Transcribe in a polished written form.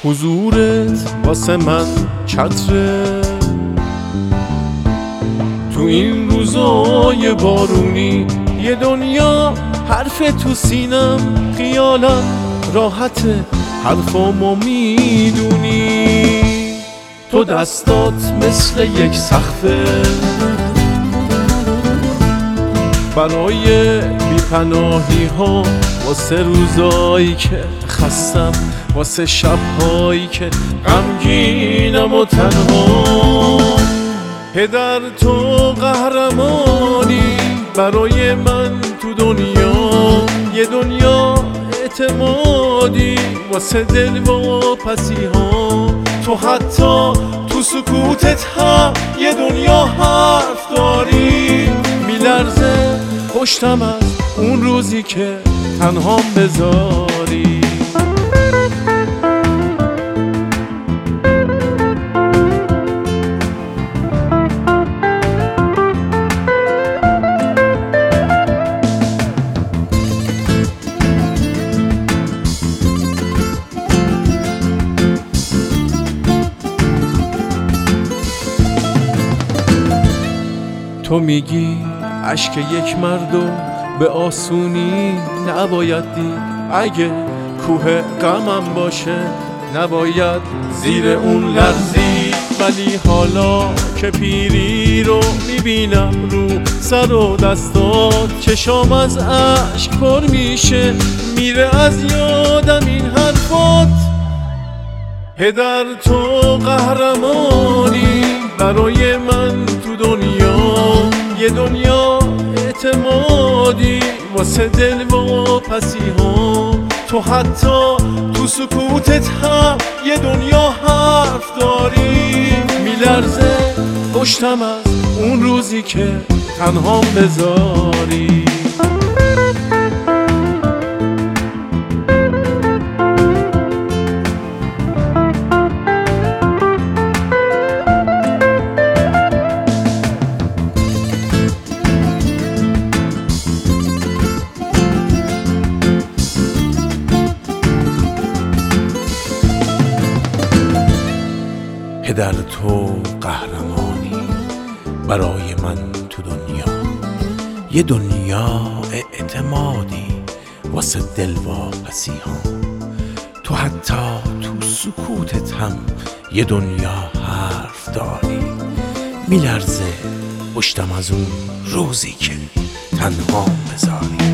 حضورت واسه من چتره، تو این روزای بارونی یه دنیا حرف تو سینم، خیالم راحته حرفامو میدونی. تو دستات مثل یک سقفه برای بیپناهی ها، واسه روزایی که خستم، واسه شبهایی که غمگینم و تنها. پدر تو قهرمانی برای من تو دنیا، یه دنیا اعتمادی واسه دل و پسی ها. تو حتی تو سکوتت هم یه دنیا حرف داری. میلرزه پشتم از اون روزی که تنهام بذاری. تو میگی اشک یک مردم به آسونی نباید دید، اگه کوه غمم باشه نباید زیر اون لرزید. ولی حالا که پیری رو میبینم رو سر و دستات، چشام از اشک پر میشه، میره از یادم این حرفات. پدر تو قهرمانی برای من تو دنیا، یه دنیا اعتمادی واسه دل و پسی ها. تو حتی تو سکوتت هم یه دنیا حرف داری. میلرزه پشتم از اون روزی که تنهام بذاری. پدر تو قهرمانی برای من تو دنیا، یه دنیا اعتمادی واسه دل و پسی ها. تو حتی تو سکوتت هم یه دنیا حرف داری. میلرزه پشتم از اون روزی که تنها بذاری.